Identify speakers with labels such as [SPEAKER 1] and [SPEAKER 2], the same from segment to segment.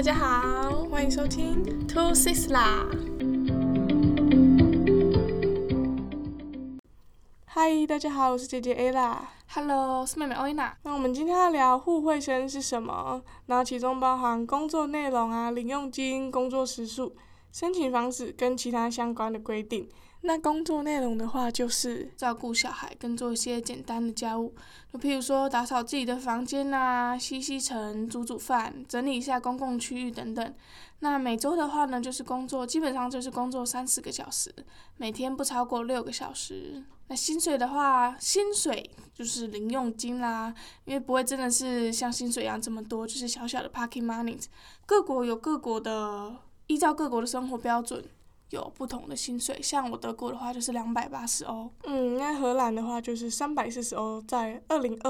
[SPEAKER 1] 大家好，欢迎收听 Two Six 啦。
[SPEAKER 2] 嗨，大家好，我是姐姐 A 啦。
[SPEAKER 1] Hello， 我是妹妹欧伊娜。
[SPEAKER 2] 那我们今天要聊互惠生是什么？然后其中包含工作内容啊、零用金、工作时数、申请方式跟其他相关的规定。那工作内容的话，就是
[SPEAKER 1] 照顾小孩跟做一些简单的家务，就譬如说打扫自己的房间啊、吸尘、煮饭、整理一下公共区域等等。那每周的话呢，就是基本上就是工作3-4个小时，每天不超过6个小时。那薪水的话，薪水就是零用金啦，因为不会真的是像薪水一样这么多，就是小小的 pocket money。各国有各国的，依照各国的生活标准。有不同的薪水，像我德国的话就是280欧。
[SPEAKER 2] 那荷兰的话就是340欧，在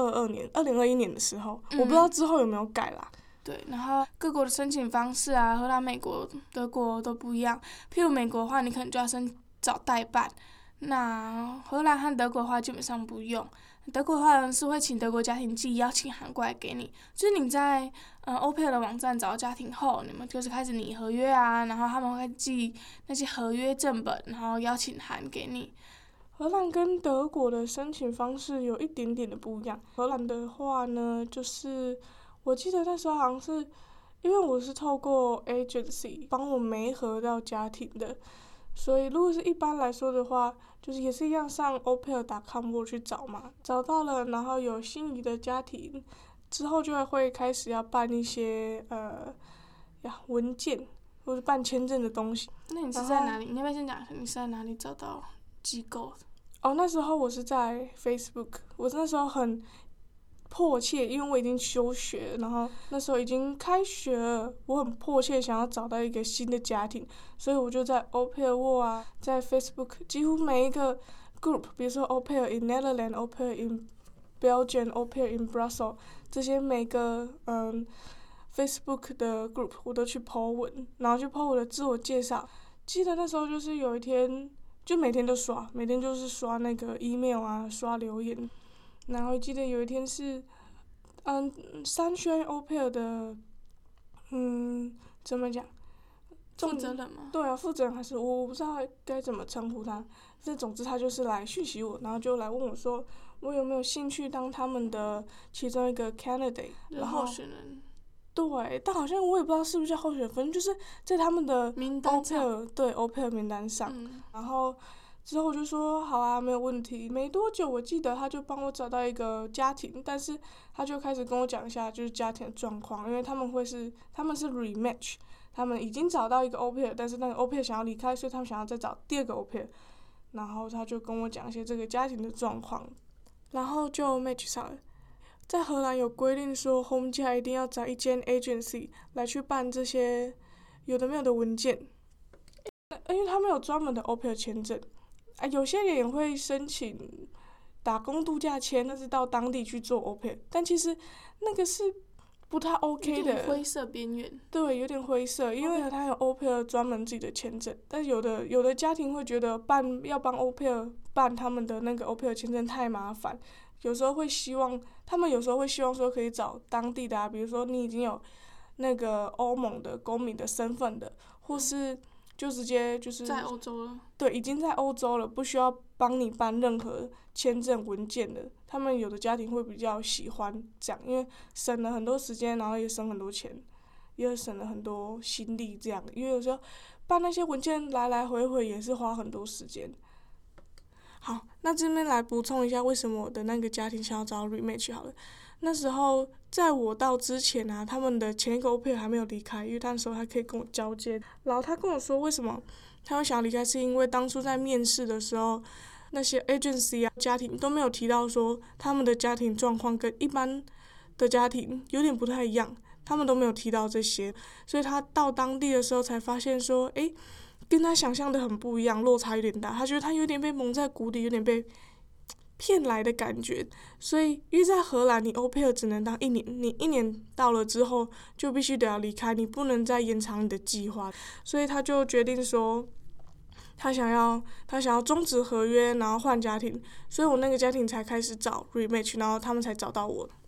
[SPEAKER 2] 2021年的时候，我不知道之后有没有改啦。
[SPEAKER 1] 对，然后各国的申请方式啊，荷兰、美国、德国都不一样。譬如美国的话，你可能就要找代办，那荷兰和德国的话基本上不用。德国的话是会请德国家庭寄邀请函过来给你，就是你在au pair 的网站找到家庭后，你们就是开始拟合约啊，然后他们会寄那些合约正本，然后邀请函给你。
[SPEAKER 2] 荷兰跟德国的申请方式有一点点的不一样。荷兰的话呢，就是我记得那时候好像是因为我是透过 agency 帮我媒合到家庭的，所以如果是一般来说的话，就是也是一样上 aupair.com 去找嘛，找到了，然后有心仪的家庭之后，就会开始要办一些文件或者办签证的东西。
[SPEAKER 1] 那你是在哪里？你要不要先讲你是在哪里找到机构的？
[SPEAKER 2] 那时候我是在 Facebook， 我那时候很迫切，因为我已经休学，然后那时候已经开学了，我很迫切想要找到一个新的家庭，所以我就在 au pair World 啊，在 Facebook 几乎每一个 group， 比如说 au pair in Netherlands、au pair in Belgium、au pair in Brussels， 这些每个Facebook 的 group 我都去 po 文，然后去 po 我的自我介绍。记得那时候就是有一天，就每天都刷，每天就是刷那个 email 啊，刷留言。然后记得有一天是，商圈 au pair 的，怎么讲？
[SPEAKER 1] 负责人吗？
[SPEAKER 2] 对啊，负责人还是我不知道该怎么称呼他。但总之他就是来讯息我，然后就来问我说，我有没有兴趣当他们的其中一个 candidate， 然后
[SPEAKER 1] 候选人。
[SPEAKER 2] 对，但好像我也不知道是不是叫候选人，反正就是在他们的
[SPEAKER 1] 名单上，
[SPEAKER 2] 对 au pair 名单上，然后。之后我就说好啊，没有问题。没多久，我记得他就帮我找到一个家庭，但是他就开始跟我讲一下就是家庭的状况，因为他们是 rematch， 他们已经找到一个 au pair， 但是那个 au pair 想要离开，所以他们想要再找第二个 au pair。然后他就跟我讲一些这个家庭的状况，然后就 match 上了。在荷兰有规定说，home 家一定要找一间 agency 来去办这些有的没有的文件，因为他们有专门的 au pair 签证。有些人也会申请打工度假签，但是到当地去做 au pair， 但其实那个是不太 OK 的，
[SPEAKER 1] 有点灰色边缘。
[SPEAKER 2] 对，有点灰色，因为他有 au pair 专门自己的签证，但是有的家庭会觉得要帮 au pair 办他们的那个 au pair 签证太麻烦，他们有时候会希望说可以找当地的啊，比如说你已经有那个欧盟的公民的身份的，或是就直接就是
[SPEAKER 1] 在欧洲了。
[SPEAKER 2] 对，已经在欧洲了，不需要帮你办任何签证文件的。他们有的家庭会比较喜欢这样，因为省了很多时间，然后也省很多钱，也省了很多心力这样。因为有时候办那些文件来来回回也是花很多时间。好，那这边来补充一下，为什么我的那个家庭想要找 rematch 好了。那时候在我到之前啊，他们的前一个 au pair 还没有离开，因为他那时候还可以跟我交接。然后他跟我说，为什么他会想要离开，是因为当初在面试的时候，那些 agency 啊家庭都没有提到说他们的家庭状况跟一般的家庭有点不太一样，他们都没有提到这些，所以他到当地的时候才发现说，跟他想象的很不一样，落差有点大。他觉得他有点被蒙在鼓里，有点被骗来的感觉。所以因为在荷兰你 au pair 只能当1年，你1年到了之后就必须得要离开，你不能再延长你的计划，所以他就决定说他想要终止合约，然后换家庭，所以我那个家庭才开始找 rematch， 然后他们才找到我。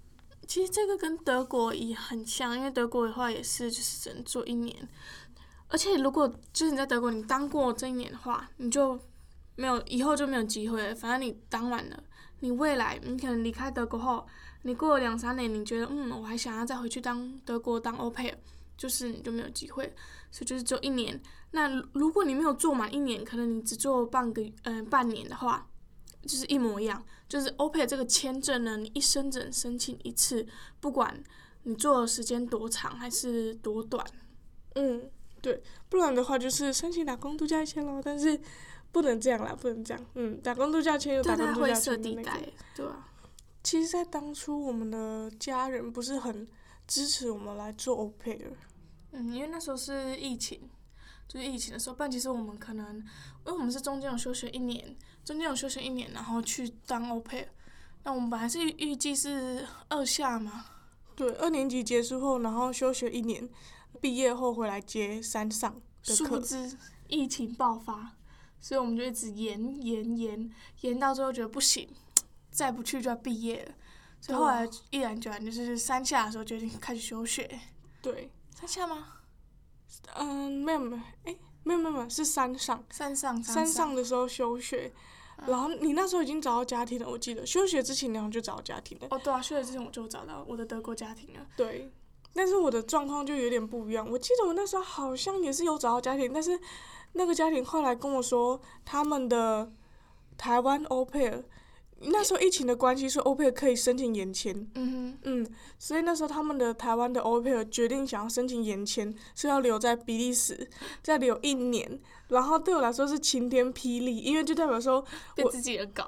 [SPEAKER 1] 其实这个跟德国也很像，因为德国的话也是就是只能做1年，而且如果就是你在德国你当过这1年的话，你就没有以后就没有机会了。反正你当完了，你未来你可能离开德国后，你过了2-3年，你觉得我还想要再回去当德国当 au pair， 就是你就没有机会，所以就是只有1年。那如果你没有做满1年，可能你只做半年的话，就是一模一样。就是 au pair 这个签证呢，你一生只能申请1次，不管你做的时间多长还是多短。
[SPEAKER 2] 对，不然的话就是申请打工度假签咯，但是不能这样啦，不能这样。打工度假签有打工度假签的那个。
[SPEAKER 1] 对啊。
[SPEAKER 2] 其实，在当初我们的家人不是很支持我们来做 au pair。
[SPEAKER 1] 因为那时候是疫情，就是疫情的时候，不然其实我们可能，因为我们是中间有休学1年，然后去当 au pair。那我们本来是预计是2下嘛。
[SPEAKER 2] 对，2年级结束后，然后休学1年，毕业后回来接3上的课。
[SPEAKER 1] 殊不知疫情爆发，所以我们就一直延到最后觉得不行，再不去就要毕业了，所以后来毅然决然就是3下的时候决定开始休学。
[SPEAKER 2] 对
[SPEAKER 1] ，3下吗？
[SPEAKER 2] 没有，是3上。
[SPEAKER 1] 3
[SPEAKER 2] 上的时候休学，然后你那时候已经找到家庭了，我记得休学之前你好像就找到家庭了。
[SPEAKER 1] 对啊，休学之前我就找到我的德国家庭了。
[SPEAKER 2] 对，但是我的状况就有点不一样。我记得我那时候好像也是有找到家庭，但是那个家庭后来跟我说，他们的台湾 au pair， 那时候疫情的关系，所以 au pair 可以申请延签。所以那时候他们的台湾的 au pair 决定想要申请延签，是要留在比利时，再留1年。然后对我来说是晴天霹雳，因为就代表说
[SPEAKER 1] 被自己人搞，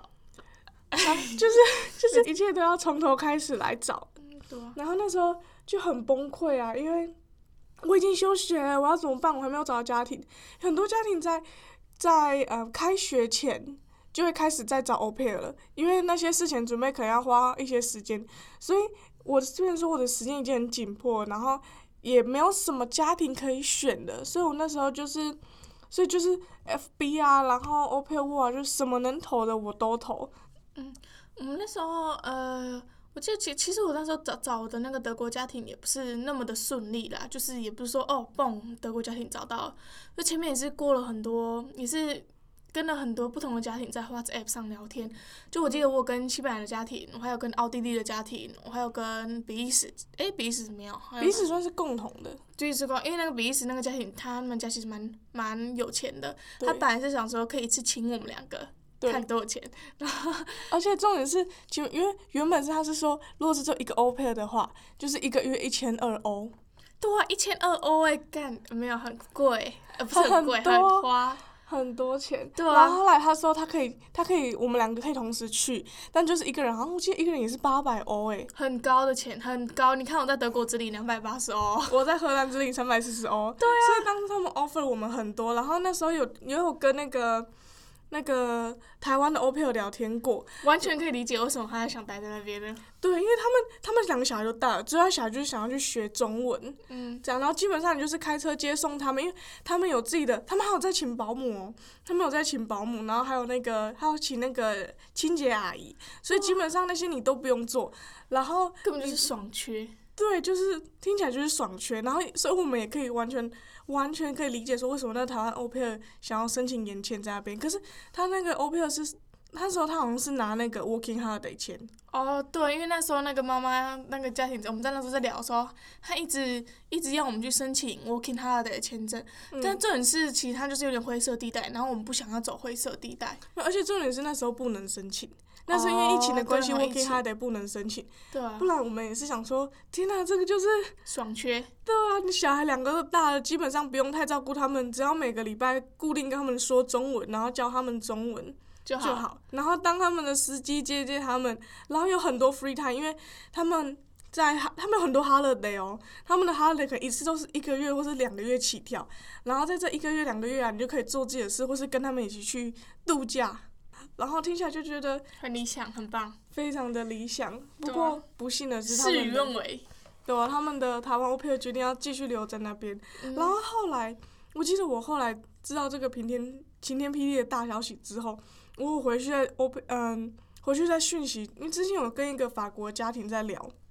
[SPEAKER 2] 就是一切都要从头开始来找。
[SPEAKER 1] 对啊。
[SPEAKER 2] 然后那时候就很崩溃啊，因为我已经休学了，我要怎么办？我还没有找到家庭。很多家庭在开学前就会开始在找 au pair 了，因为那些事前准备可能要花一些时间，所以我虽然说我的时间已经很紧迫，然后也没有什么家庭可以选的，所以我那时候就是 FB 啊，然后 au pair World 就什么能投的我都投。
[SPEAKER 1] 我们那时候我记得其实我那时候找的那个德国家庭也不是那么的顺利啦，就是也不是说德国家庭找到了，就前面也是过了很多，也是跟了很多不同的家庭在 WhatsApp 上聊天。就我记得我跟西班牙的家庭，我还有跟奥地利的家庭，我还有跟比利时没有，
[SPEAKER 2] 比利时算是共同的。
[SPEAKER 1] 就是因为那个比利时那个家庭，他们家其实蛮有钱的，他本来是想说可以一次请我们2个。看多少钱，
[SPEAKER 2] 而且重点是，因为原本他是说，如果是只有一个 au pair 的话，就是1个月1200欧。
[SPEAKER 1] 对啊，1200欧干没有很贵，不是很贵，很花。
[SPEAKER 2] 很多钱。
[SPEAKER 1] 对啊。
[SPEAKER 2] 然后后来他说他可以，我们2个可以同时去，但就是一个人，好像我记得一个人也是800欧
[SPEAKER 1] 很高的钱，很高。你看我在德国只领280欧，
[SPEAKER 2] 我在荷兰只领340欧。
[SPEAKER 1] 对啊。
[SPEAKER 2] 所以当时他们 offer 我们很多，然后那时候有跟那个台湾的 au pair 聊天过，
[SPEAKER 1] 完全可以理解为什么他还想待在那边呢。
[SPEAKER 2] 对，因为他们2个小孩都大了，主要小孩就是想要去学中文，这样，然后基本上你就是开车接送他们，因为他们有自己的，他们还有在请保姆然后还有请那个清洁阿姨，所以基本上那些你都不用做，然后
[SPEAKER 1] 根本就是爽缺。
[SPEAKER 2] 对，就是听起来就是爽缺，然后所以我们也可以完全可以理解说为什么那台湾 au pair 想要申请延签在那边，可是他那个 au pair 是那时候他好像是拿那个 working holiday 签。
[SPEAKER 1] 对，因为那时候那个妈妈那个家庭，我们在那时候在聊的时候，他一直要我们去申请 working holiday 签证，但重点是其实他就是有点灰色地带，然后我们不想要走灰色地带，
[SPEAKER 2] 而且重点是那时候不能申请。那是因为疫情的关系，working holiday 不能申请。
[SPEAKER 1] 对啊。
[SPEAKER 2] 不然我们也是想说，天哪，这个就是
[SPEAKER 1] 爽缺。
[SPEAKER 2] 对啊，你小孩2个都大了，基本上不用太照顾他们，只要每个礼拜固定跟他们说中文，然后教他们中文就好。然后当他们的司机接他们，然后有很多 free time， 因为他们有很多 holiday 他们的 holiday 可能一次都是1个月或是2个月起跳，然后在这1个月2个月啊，你就可以做自己的事，或是跟他们一起去度假。然后听起来就觉得
[SPEAKER 1] 很理想，很棒，
[SPEAKER 2] 非常的理想。不过不幸的是，
[SPEAKER 1] 事与愿违。
[SPEAKER 2] 对啊，他们的台湾 au pair 决定要继续留在那边。然后后来，我记得我后来知道这个晴天霹雳的大消息之后，我回去在讯息，因为之前有跟一个法国家庭在聊，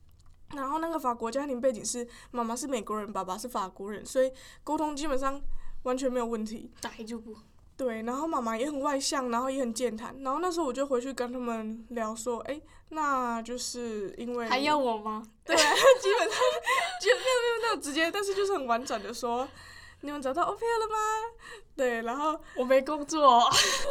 [SPEAKER 2] 然后那个法国家庭背景是妈妈是美国人，爸爸是法国人，所以沟通基本上完全没有问题。
[SPEAKER 1] 大就不。
[SPEAKER 2] 对，然后妈妈也很外向，然后也很健谈。然后那时候我就回去跟他们聊说，那就是因为
[SPEAKER 1] 还要我吗？
[SPEAKER 2] 对，基本上就没有那种直接，但是就是很婉转的说，你们找到 OPL 了吗？对，然后
[SPEAKER 1] 我没工作。
[SPEAKER 2] 我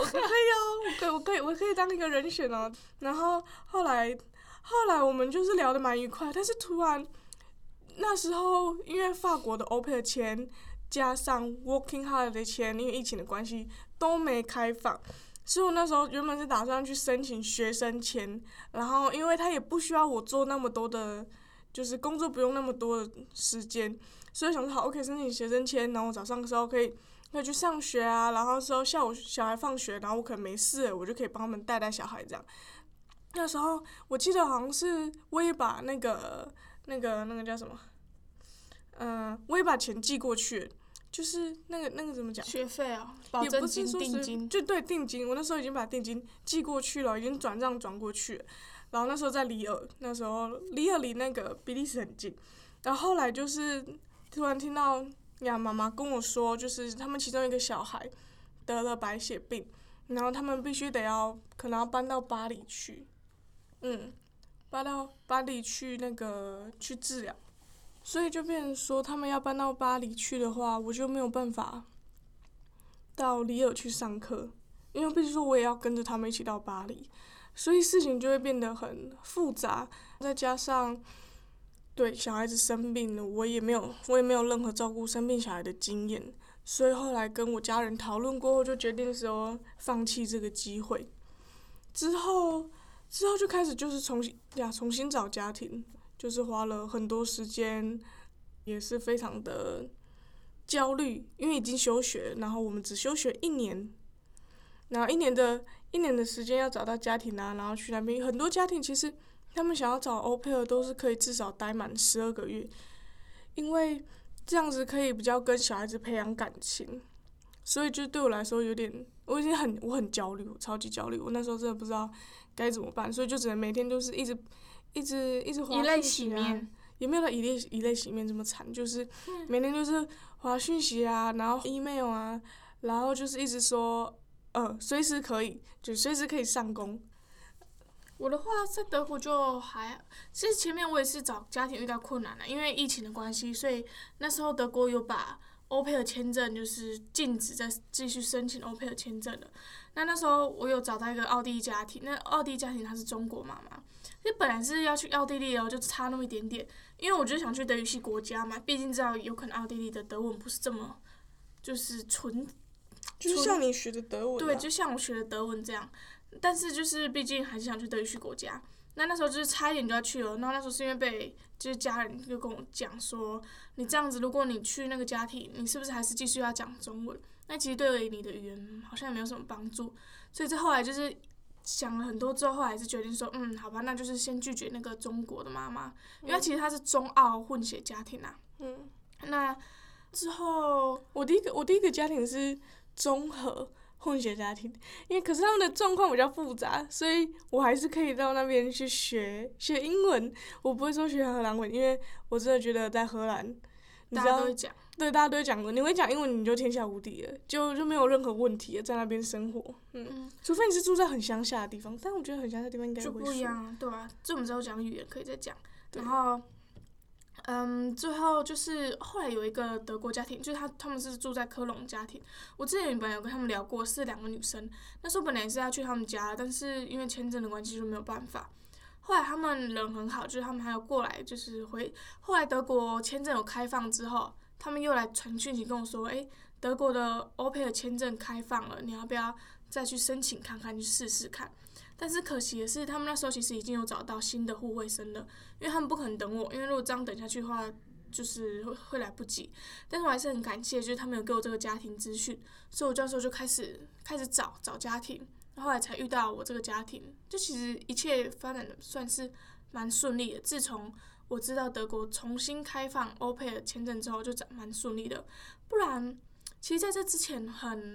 [SPEAKER 2] 可以当一个人选哦。然后后来我们就是聊得蛮愉快，但是突然那时候因为法国的 OPL 签加上 Working Holiday 的签，因为疫情的关系都没开放，所以我那时候原本是打算去申请学生签，然后因为他也不需要我做那么多的，就是工作不用那么多的时间，所以想说好，我可以申请学生签，然后我早上的时候可以去上学啊，然后之后下午小孩放学，然后我可能没事了，我就可以帮他们带小孩这样。那时候我记得好像是我也把那个叫什么，我也把钱寄过去，就是那个怎么讲？
[SPEAKER 1] 学费哦，保证金、定金。
[SPEAKER 2] 就对，定金，我那时候已经把定金寄过去了，已经转过去了。然后那时候在里尔，那时候里尔离那个比利时很近。然后后来就是突然听到妈妈跟我说，就是他们其中一个小孩得了白血病，然后他们必须可能要搬到巴黎去，搬到巴黎去去治疗。所以就变成说，他们要搬到巴黎去的话，我就没有办法到里尔去上课，因为必须说我也要跟着他们一起到巴黎，所以事情就会变得很复杂。再加上对小孩子生病了，我也没有任何照顾生病小孩的经验，所以后来跟我家人讨论过后，就决定说放弃这个机会。之后就开始就是重新找家庭。就是花了很多时间，也是非常的焦虑，因为已经休学，然后我们只休学1年，然后一年的时间要找到家庭啊，然后去那边。很多家庭其实他们想要找 OPL 都是可以至少待满12个月，因为这样子可以比较跟小孩子培养感情，所以就对我来说我很焦虑，我超级焦虑，我那时候真的不知道该怎么办，所以就只能每天都是一直滑
[SPEAKER 1] 以泪
[SPEAKER 2] 讯息啊
[SPEAKER 1] 洗面，
[SPEAKER 2] 也没有到以泪洗面这么惨，就是每天就是滑讯息啊，然后 email 啊，然后就是一直说，随时可以上工。
[SPEAKER 1] 我的话在德国就其实前面我也是找家庭遇到困难了，因为疫情的关系，所以那时候德国有把OPL签证就是禁止再继续申请OPL签证了。那时候我有找到一个奥地利家庭，那奥地利家庭他是中国妈妈，其实本来是要去奥地利就差那么一点点，因为我就想去德语系国家嘛，毕竟知道有可能奥地利的德文不是这么就是
[SPEAKER 2] 就是像你学的德文、啊。
[SPEAKER 1] 对，就像我学的德文这样，但是就是毕竟还是想去德语系国家。那时候就是差一点就要去了，然后那时候是因为就是家人就跟我讲说，你这样子如果你去那个家庭，你是不是还是继续要讲中文？那其实对你的语言好像也没有什么帮助，所以这后来就是想了很多之后，后来是决定说，好吧，那就是先拒绝那个中国的妈妈，因为其实她是中澳混血家庭啊。那之后
[SPEAKER 2] 我第一个家庭是综合混血家庭，可是他们的状况比较复杂，所以我还是可以到那边去学英文。我不会说学荷兰文，因为我真的觉得在荷兰，你知道，
[SPEAKER 1] 大家都会讲，
[SPEAKER 2] 对，大家都会讲的。你会讲英文，你就天下无敌了，就没有任何问题了，在那边生活。除非你是住在很乡下的地方，但我觉得很乡下的地方应该也会
[SPEAKER 1] 就不一样，对啊，这我们之后讲语言可以再讲。然后最后就是后来有一个德国家庭，就是他们是住在科隆家庭。我之前本来有跟他们聊过，是2个女生。那时候本来是要去他们家，但是因为签证的关系就没有办法。后来他们人很好，就是他们还有过来，就是后来德国签证有开放之后，他们又来传讯息跟我说，德国的 OPL 签证开放了，你要不要再去申请看看，去试试看？但是可惜的是，他们那时候其实已经有找到新的互惠生了，因为他们不可能等我，因为如果这样等下去的话，就是会来不及。但是我还是很感谢，就是他们有给我这个家庭资讯，所以我那时候就开始找家庭，后来才遇到我这个家庭。就其实一切发展的算是蛮顺利的，自从我知道德国重新开放欧佩尔签证之后，就蛮顺利的。不然，其实在这之前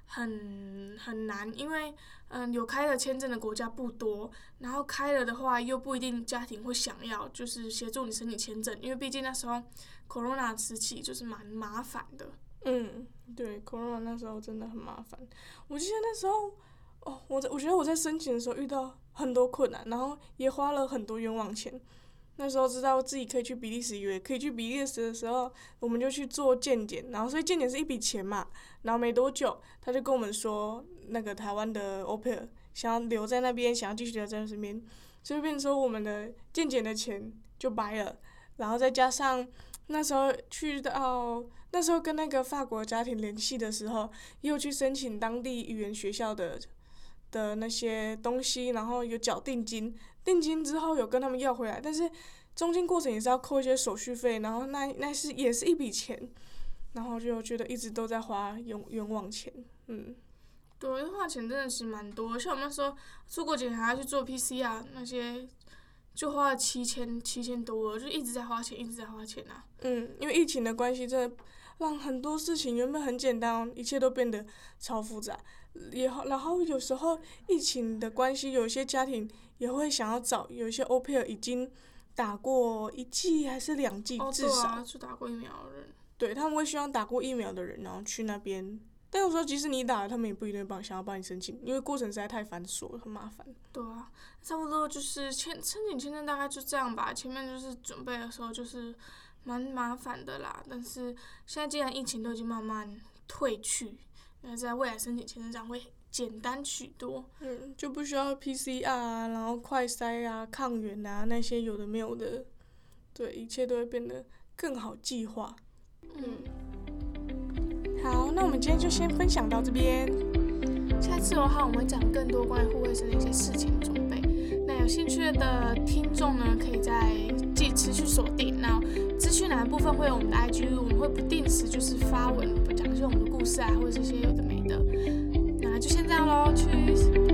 [SPEAKER 1] 很难，因为有开了签证的国家不多，然后开了的话又不一定家庭会想要就是协助你申请签证，因为毕竟那时候 Corona 时期就是蛮麻烦的。
[SPEAKER 2] 对 ，Corona 那时候真的很麻烦。我记得那时候，我觉得我在申请的时候遇到很多困难，然后也花了很多冤枉钱。那时候知道自己可以去比利时，以为可以去比利时的时候，我们就去做健检，然后所以健检是一笔钱嘛，然后没多久他就跟我们说，那个台湾的 au pair 想要留在那边，想要继续留在那边，所以变成说我们的健检的钱就白了，然后再加上那时候那时候跟那个法国家庭联系的时候，也有去申请当地语言学校的那些东西，然后有缴定金。定金之后有跟他们要回来，但是中间过程也是要扣一些手续费，然后也是一笔钱，然后就觉得一直都在花冤枉钱。
[SPEAKER 1] 对，花钱真的是蛮多，像我们那时候出国前还要去做 PCR 那些，就花了7000多了，就一直在花钱啊。
[SPEAKER 2] 因为疫情的关系，真的让很多事情原本很简单，一切都变得超复杂。然后有时候疫情的关系，有些家庭也会想要找有一些 au pair 已经打过1剂还是2剂，至少。
[SPEAKER 1] 对啊，就打过疫苗的人。
[SPEAKER 2] 对，他们会希望打过疫苗的人，然后去那边。但有时候即使你打了，他们也不一定想要帮你申请，因为过程实在太繁琐了，很麻烦。
[SPEAKER 1] 对啊，差不多就是申请签证大概就这样吧。前面就是准备的时候就是蛮麻烦的啦，但是现在既然疫情都已经慢慢退去，那在未来申请签证上会简单许多。
[SPEAKER 2] 就不需要 PCR 啊，然后快筛啊、抗原啊那些有的没有的，对，一切都会变得更好计划。好，那我们今天就先分享到这边。
[SPEAKER 1] 下次的话，我们会讲更多关于护卫生的一些事情准备。那有兴趣的听众呢，可以持续锁定。那资讯栏的部分会有我们的 IG， 我们会不定时就是发文讲一些我们的故事啊，或者是一些有的没的。那就先这样咯，Tschüss。